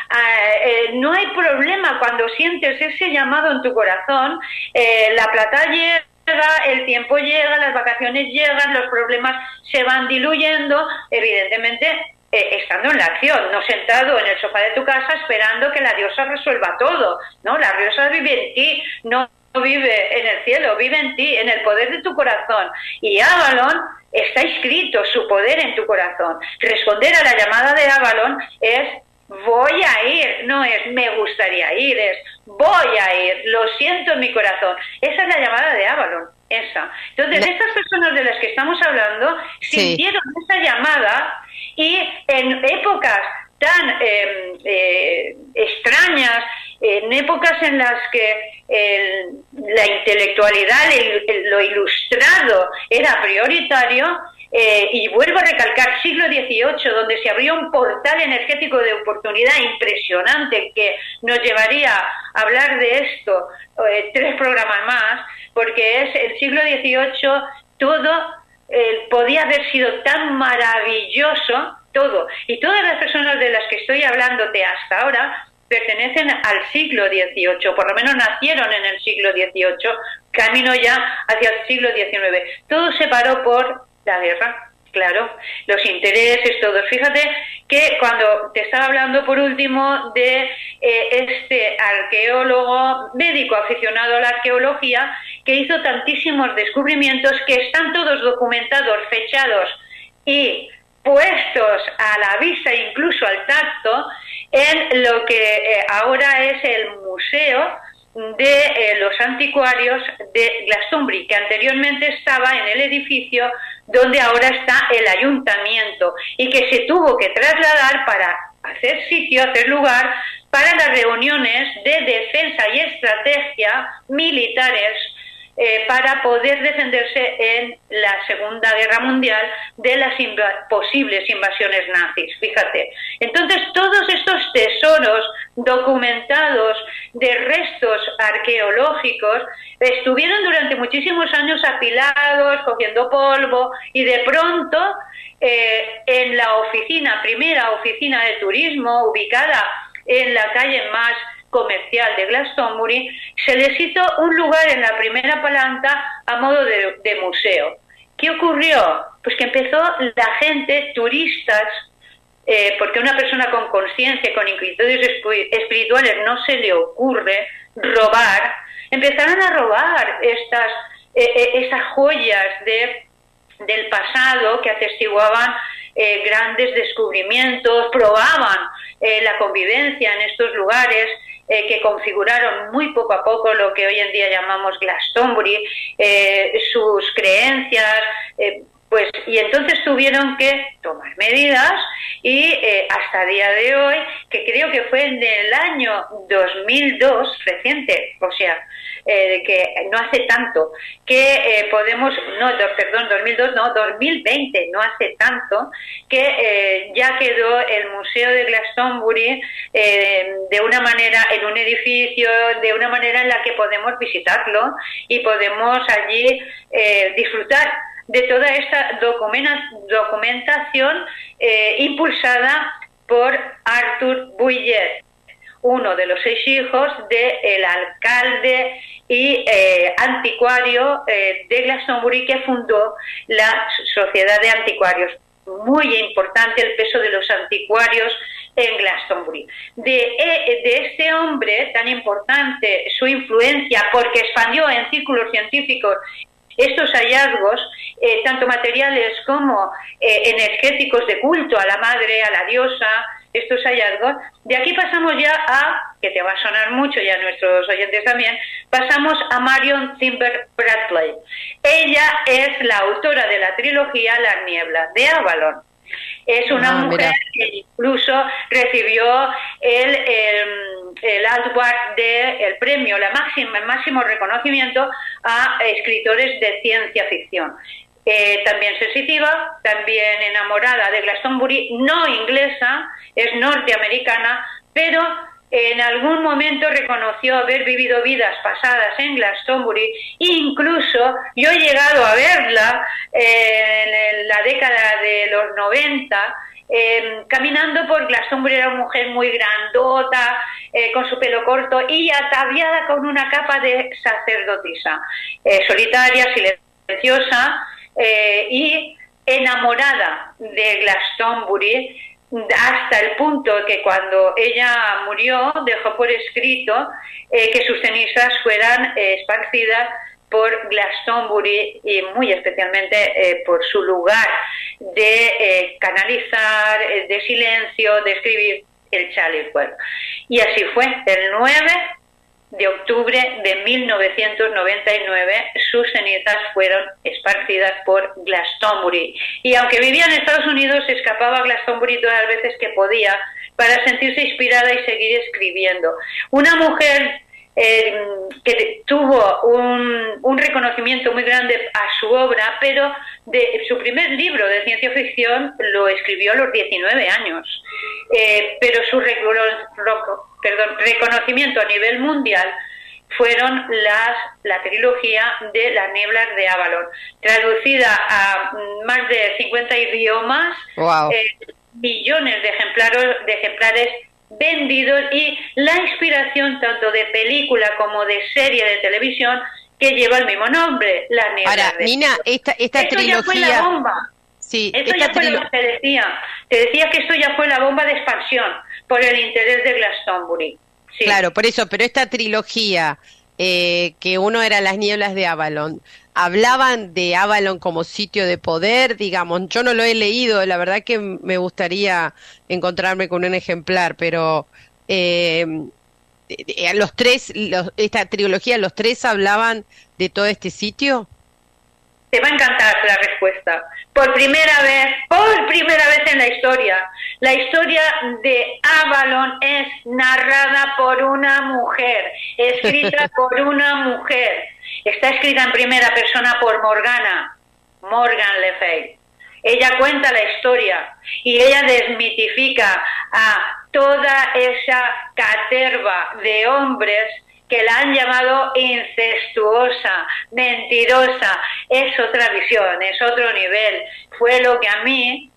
No hay problema cuando sientes ese llamado en tu corazón. La plata llega, el tiempo llega, las vacaciones llegan, los problemas se van diluyendo, evidentemente estando en la acción, no sentado en el sofá de tu casa esperando que la diosa resuelva todo, ¿no? La diosa vive en ti, no vive en el cielo, vive en ti, en el poder de tu corazón. Y Avalon está inscrito su poder en tu corazón. Responder a la llamada de Avalon es voy a ir, no es me gustaría ir, es voy a ir, lo siento en mi corazón. Esa es la llamada de Avalon, esa. Entonces, estas personas de las que estamos hablando sintieron esa llamada y en épocas tan extrañas, en épocas en las que la intelectualidad, lo ilustrado era prioritario, y vuelvo a recalcar, siglo XVIII, donde se abrió un portal energético de oportunidad impresionante que nos llevaría a hablar de esto 3 programas más, porque es el siglo XVIII, todo podía haber sido tan maravilloso, todo, y todas las personas de las que estoy hablándote hasta ahora pertenecen al siglo XVIII, por lo menos nacieron en el siglo XVIII, camino ya hacia el siglo XIX. Todo se paró por la guerra, claro, los intereses, todos. Fíjate que cuando te estaba hablando por último de este arqueólogo, médico aficionado a la arqueología, que hizo tantísimos descubrimientos que están todos documentados, fechados y puestos a la vista, incluso al tacto, en lo que ahora es el Museo de los Anticuarios de Glastonbury, que anteriormente estaba en el edificio donde ahora está el ayuntamiento y que se tuvo que trasladar para hacer sitio, hacer lugar para las reuniones de defensa y estrategia militares para poder defenderse en la Segunda Guerra Mundial de las posibles invasiones nazis, fíjate. Entonces, todos estos tesoros documentados de restos arqueológicos estuvieron durante muchísimos años apilados, cogiendo polvo, y de pronto en la primera oficina de turismo, ubicada en la calle más comercial de Glastonbury, se les hizo un lugar en la primera planta a modo de museo. ¿Qué ocurrió? Pues que empezó la gente, turistas, porque a una persona con conciencia, con inquietudes espirituales no se le ocurre robar, empezaron a robar estas joyas del pasado que atestiguaban grandes descubrimientos, probaban la convivencia en estos lugares, que configuraron muy poco a poco lo que hoy en día llamamos Glastonbury, sus creencias, y entonces tuvieron que tomar medidas y hasta el día de hoy, que creo que fue en el año 2002, reciente, o sea, que no hace tanto, que 2020, no hace tanto, que ya quedó el Museo de Glastonbury de una manera, en un edificio, de una manera en la que podemos visitarlo y podemos allí disfrutar de toda esta documentación impulsada por Arthur Bouillet, uno de los 6 hijos del alcalde y anticuario de Glastonbury, que fundó la Sociedad de Anticuarios. Muy importante el peso de los anticuarios en Glastonbury. De este hombre tan importante, su influencia, porque expandió en círculos científicos estos hallazgos, tanto materiales como energéticos de culto a la madre, a la diosa, estos hallazgos, de aquí pasamos ya a, que te va a sonar mucho y a nuestros oyentes también, pasamos a Marion Zimmer Bradley. Ella es la autora de la trilogía Las nieblas de Avalon. Es una mujer que incluso recibió el Aldward el premio, el máximo reconocimiento a escritores de ciencia ficción. También sensitiva, también enamorada de Glastonbury, no inglesa, es norteamericana, pero en algún momento reconoció haber vivido vidas pasadas en Glastonbury. Incluso yo he llegado a verla en la década de los 90, caminando por Glastonbury. Era una mujer muy grandota, con su pelo corto y ataviada con una capa de sacerdotisa, solitaria, silenciosa, y enamorada de Glastonbury, hasta el punto que cuando ella murió dejó por escrito que sus cenizas fueran esparcidas por Glastonbury, y muy especialmente por su lugar de canalizar, de silencio, de escribir, el Challifwell. Y así fue, el 9 de octubre de 1999 sus cenizas fueron esparcidas por Glastonbury, y aunque vivía en Estados Unidos se escapaba a Glastonbury todas las veces que podía para sentirse inspirada y seguir escribiendo. Una mujer que tuvo un reconocimiento muy grande a su obra, pero su primer libro de ciencia ficción lo escribió a los 19 años, pero su reconocimiento a nivel mundial fueron la trilogía de Las nieblas de Avalon, traducida a más de 50 idiomas. Wow. Millones de ejemplares vendidos, y la inspiración tanto de película como de serie de televisión que lleva el mismo nombre, Las nieblas. Ahora, Nina, esta esto trilogía... ya fue la bomba. Sí, esto ya fue lo que te decía. Te decía que esto ya fue la bomba de expansión por el interés de Glastonbury. Sí. Claro, por eso, pero esta trilogía, que uno era Las nieblas de Avalon, hablaban de Avalon como sitio de poder, digamos. Yo no lo he leído, la verdad que me gustaría encontrarme con un ejemplar, pero esta trilogía, los tres hablaban de todo este sitio. Te va a encantar la respuesta. Por primera vez en la historia de Avalon es narrada por una mujer, escrita por una mujer. Está escrita en primera persona por Morgan Le Fay. Ella cuenta la historia y ella desmitifica a toda esa caterva de hombres que la han llamado incestuosa, mentirosa. Es otra visión, es otro nivel. Fue lo que a mí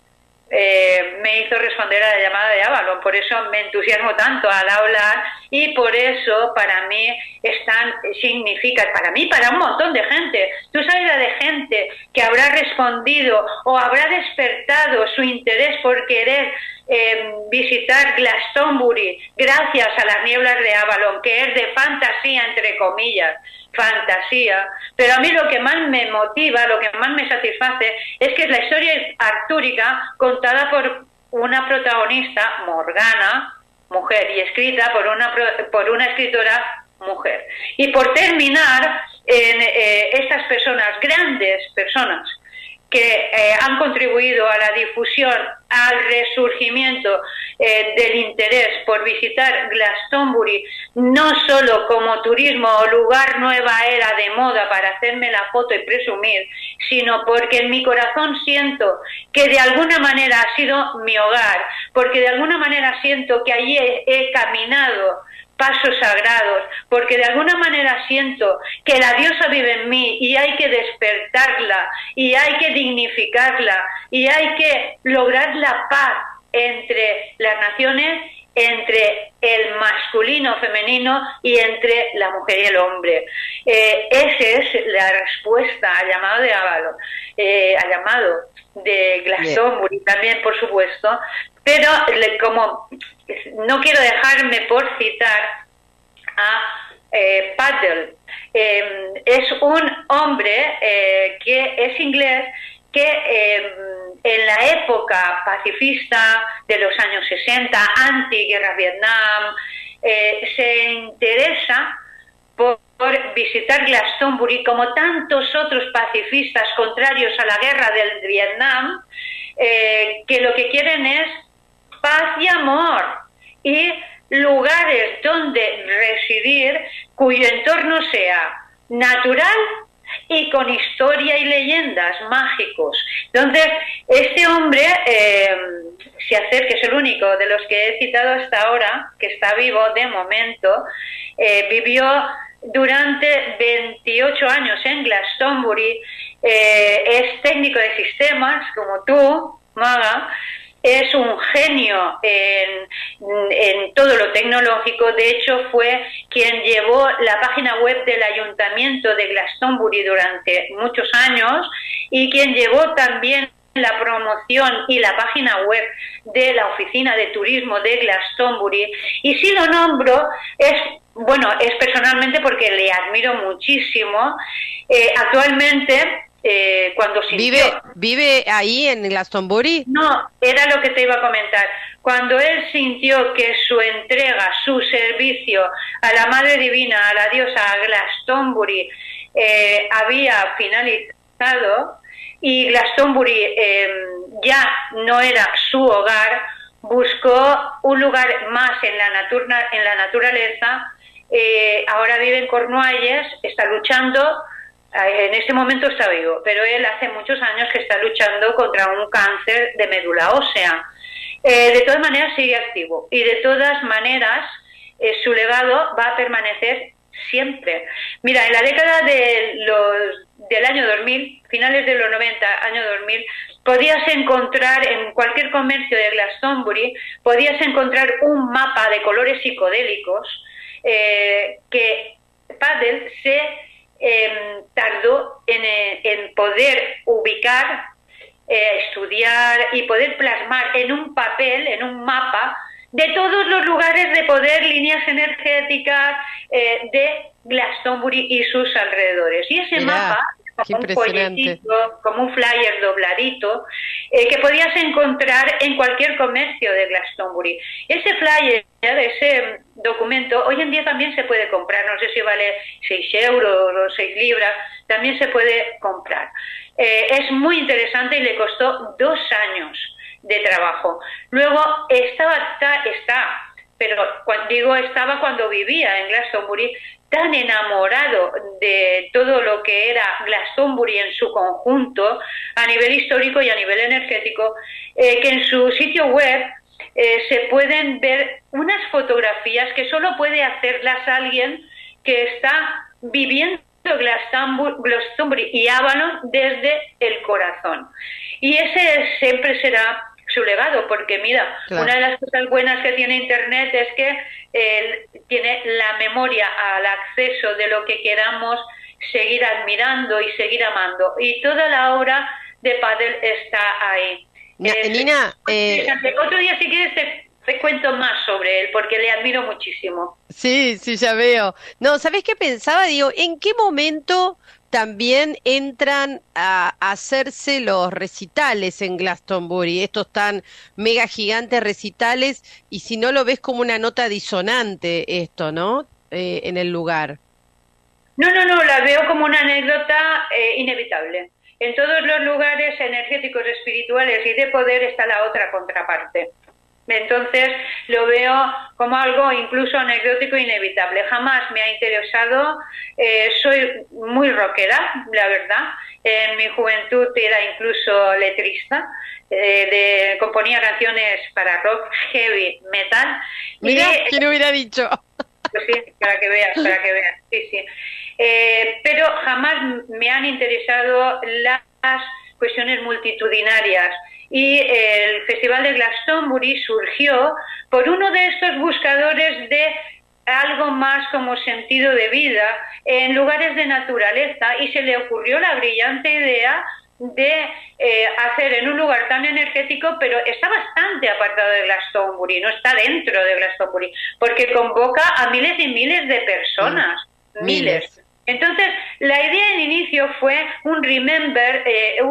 me hizo responder a la llamada de Avalon. Por eso me entusiasmo tanto al hablar, y por eso para mí significa, para mí, para un montón de gente. Tú sabes la de gente que habrá respondido o habrá despertado su interés por querer visitar Glastonbury gracias a las nieblas de Avalon, que es de fantasía, entre comillas, fantasía, pero a mí lo que más me motiva, lo que más me satisface, es que es la historia artúrica contada por una protagonista, Morgana, mujer, y escrita por una escritora mujer. Y por terminar, estas personas, grandes personas, que han contribuido a la difusión, al resurgimiento del interés por visitar Glastonbury, no solo como turismo o lugar nueva era de moda para hacerme la foto y presumir, sino porque en mi corazón siento que de alguna manera ha sido mi hogar, porque de alguna manera siento que allí he caminado pasos sagrados, porque de alguna manera siento que la diosa vive en mí y hay que despertarla, y hay que dignificarla, y hay que lograr la paz entre las naciones, entre el masculino, femenino, y entre la mujer y el hombre. Esa es la respuesta al llamado de Avalon, al llamado de Glastonbury también, por supuesto, pero como no quiero dejarme por citar a Paddle. Es un hombre que es inglés, que en la época pacifista de los años 60, anti-guerra Vietnam, se interesa por visitar Glastonbury, como tantos otros pacifistas contrarios a la guerra del Vietnam, que lo que quieren es paz y amor, y lugares donde residir cuyo entorno sea natural y con historia y leyendas mágicos. Entonces, este hombre se acerca, es el único de los que he citado hasta ahora, que está vivo de momento, vivió durante 28 años en Glastonbury, es técnico de sistemas, como tú, Maga, es un genio en todo lo tecnológico. De hecho, fue quien llevó la página web del Ayuntamiento de Glastonbury durante muchos años, y quien llevó también la promoción y la página web de la Oficina de Turismo de Glastonbury. Y si lo nombro, es personalmente porque le admiro muchísimo. Actualmente, cuando sintió... ¿Vive ahí en Glastonbury? No, era lo que te iba a comentar. Cuando él sintió que su entrega, su servicio a la Madre Divina, a la diosa, a Glastonbury, había finalizado, y Glastonbury ya no era su hogar, buscó un lugar más en la naturaleza. Ahora vive en Cornualles, está luchando. En este momento está vivo, pero él hace muchos años que está luchando contra un cáncer de médula ósea. De todas maneras sigue activo, y de todas maneras su legado va a permanecer siempre. Mira, en la década del año 2000, finales de los 90, año 2000, podías encontrar en cualquier comercio de Glastonbury, podías encontrar un mapa de colores psicodélicos que Paddle se tardó en poder ubicar, estudiar y poder plasmar en un papel, en un mapa, de todos los lugares de poder, líneas energéticas de Glastonbury y sus alrededores. Y ese mapa, como un folletito, como un flyer dobladito, que podías encontrar en cualquier comercio de Glastonbury. Ese flyer, ese documento, hoy en día también se puede comprar, no sé si vale 6 euros o 6 libras, también se puede comprar. Es muy interesante y le costó 2 años de trabajo. Luego estaba cuando vivía en Glastonbury, tan enamorado de todo lo que era Glastonbury en su conjunto, a nivel histórico y a nivel energético, que en su sitio web se pueden ver unas fotografías que solo puede hacerlas alguien que está viviendo Glastonbury y Avalon desde el corazón. Y ese siempre será su legado, porque mira, claro, una de las cosas buenas que tiene Internet es que tiene la memoria al acceso de lo que queramos seguir admirando y seguir amando. Y toda la obra de Padel está ahí. Nina, otro día, si quieres, te cuento más sobre él, porque le admiro muchísimo. sí, sí, ya veo. No, ¿sabés qué pensaba? Digo, ¿en qué momento también entran a hacerse los recitales en Glastonbury? Estos tan mega gigantes recitales, y si no lo ves como una nota disonante esto, ¿no? En el lugar. No, la veo como una anécdota inevitable. En todos los lugares energéticos, espirituales y de poder está la otra contraparte. Entonces lo veo como algo incluso anecdótico e inevitable. Jamás me ha interesado, soy muy rockera, la verdad. En mi juventud era incluso letrista, componía canciones para rock, heavy, metal. Mira, ¿quién hubiera dicho? Pues sí, para que veas, sí. Pero jamás me han interesado las cuestiones multitudinarias. Y el Festival de Glastonbury surgió por uno de estos buscadores de algo más como sentido de vida en lugares de naturaleza, y se le ocurrió la brillante idea de hacer en un lugar tan energético, pero está bastante apartado de Glastonbury, no está dentro de Glastonbury, porque convoca a miles y miles de personas, miles. Entonces, la idea de inicio fue un remember,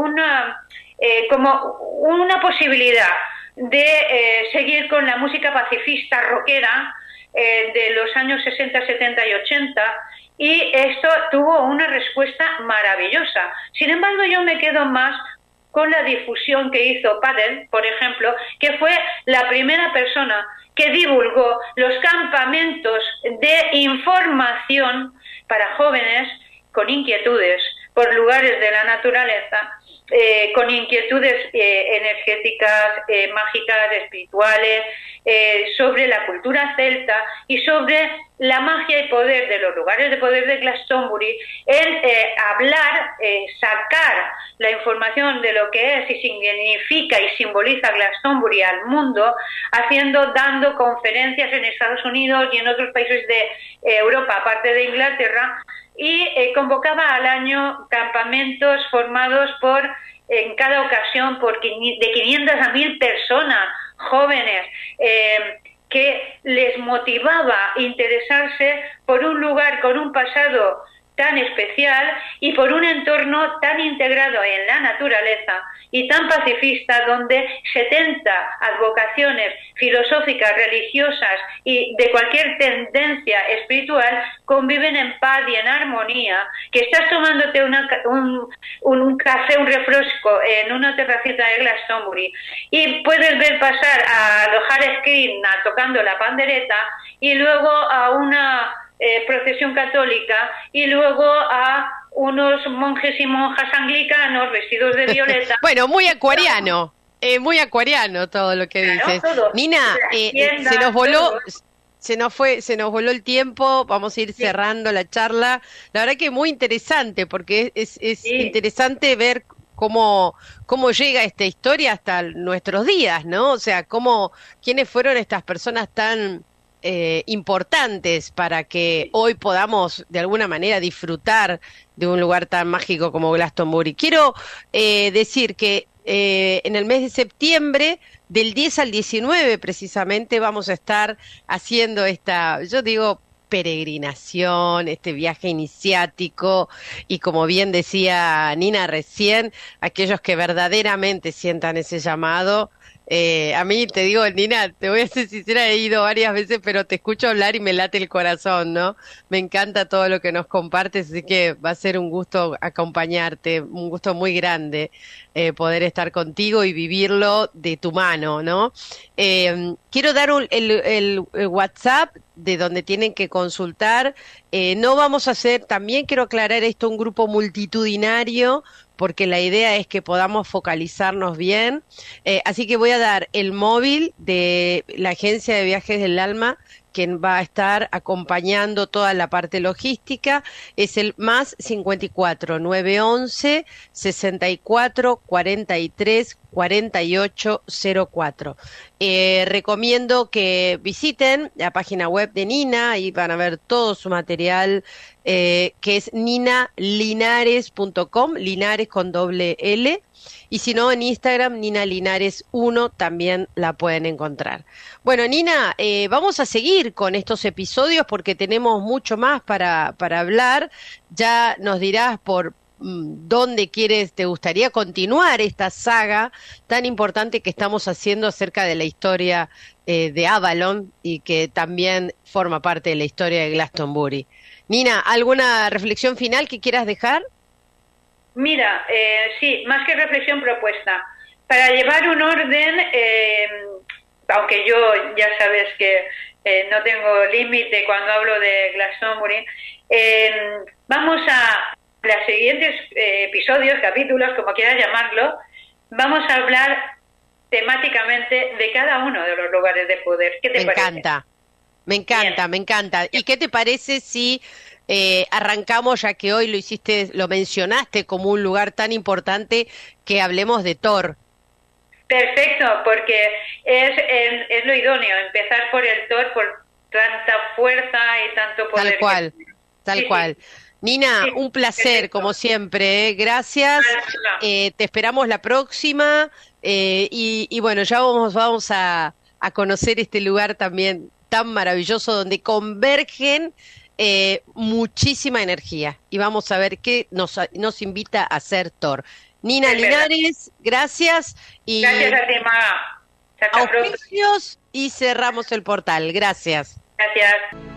como una posibilidad de seguir con la música pacifista rockera de los años 60, 70 y 80, y esto tuvo una respuesta maravillosa. Sin embargo, yo me quedo más con la difusión que hizo Padel, por ejemplo, que fue la primera persona que divulgó los campamentos de información para jóvenes con inquietudes por lugares de la naturaleza, con inquietudes energéticas, mágicas, espirituales, sobre la cultura celta y sobre la magia y poder de los lugares de poder de Glastonbury, en hablar, sacar la información de lo que es y significa y simboliza Glastonbury al mundo, dando conferencias en Estados Unidos y en otros países de Europa, aparte de Inglaterra, y convocaba al año campamentos formados en cada ocasión de 500 a 1000 personas jóvenes, que les motivaba a interesarse por un lugar con un pasado tan especial y por un entorno tan integrado en la naturaleza y tan pacifista, donde 70 advocaciones filosóficas, religiosas y de cualquier tendencia espiritual conviven en paz y en armonía, que estás tomándote un café, un refresco en una terracita de Glastonbury y puedes ver pasar a los Hare Krishna tocando la pandereta, y luego a una procesión católica, y luego a unos monjes y monjas anglicanos vestidos de violeta. Bueno, muy acuariano todo lo que dices. Todo. Nina, Tienda, se nos voló, todo. se nos voló el tiempo, vamos a ir cerrando la charla. La verdad que muy interesante, porque es interesante ver cómo llega esta historia hasta nuestros días, ¿no? O sea, quiénes fueron estas personas tan importantes para que hoy podamos de alguna manera disfrutar de un lugar tan mágico como Glastonbury. Quiero decir que en el mes de septiembre, del 10 al 19 precisamente, vamos a estar haciendo yo digo, peregrinación, este viaje iniciático, y como bien decía Nina recién, aquellos que verdaderamente sientan ese llamado. A mí, te digo, Nina, te voy a ser sincera, he ido varias veces, pero te escucho hablar y me late el corazón, ¿no? Me encanta todo lo que nos compartes, así que va a ser un gusto acompañarte, un gusto muy grande poder estar contigo y vivirlo de tu mano, ¿no? Quiero dar el WhatsApp de donde tienen que consultar. No vamos a hacer, también quiero aclarar esto, un grupo multitudinario, porque la idea es que podamos focalizarnos bien. Así que voy a dar el móvil de la Agencia de Viajes del Alma, que quien va a estar acompañando toda la parte logística. Es el más 54 911 64 43 48 04. Recomiendo que visiten la página web de Nina, ahí van a ver todo su material, que es ninalinares.com, Linares con doble L, y si no en Instagram, Nina Linares 1, también la pueden encontrar. Bueno, Nina, vamos a seguir con estos episodios porque tenemos mucho más para hablar. Ya nos dirás por dónde te gustaría continuar esta saga tan importante que estamos haciendo acerca de la historia de Avalon y que también forma parte de la historia de Glastonbury. Nina, ¿alguna reflexión final que quieras dejar? Mira, sí, más que reflexión, propuesta. Para llevar un orden, aunque yo ya sabes que no tengo límite cuando hablo de Glastonbury, vamos a los siguientes episodios, capítulos, como quieras llamarlo, vamos a hablar temáticamente de cada uno de los lugares de poder. ¿Qué te parece? Me encanta. ¿Y qué te parece si arrancamos, ya que hoy lo mencionaste como un lugar tan importante, que hablemos de Thor? Perfecto, porque es lo idóneo, empezar por el Thor, por tanta fuerza y tanto poder. Tal cual. Nina, sí, un placer, perfecto, como siempre, gracias, te esperamos la próxima, y bueno, ya vamos a conocer este lugar también tan maravilloso donde convergen muchísima energía, y vamos a ver qué nos invita a hacer Thor. Nina Linares, gracias, y gracias a ti, Maga. Auspicios, y cerramos el portal. Gracias. Gracias.